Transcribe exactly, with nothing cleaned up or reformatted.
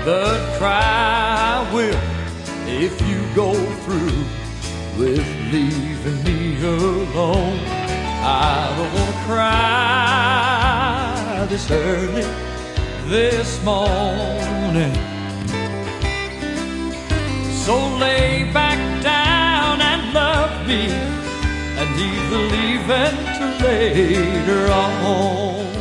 but cry I will if you go through with leaving me alone. I don't wanna cry this early this morning, so lay back down and love me and leave the leaving till later on.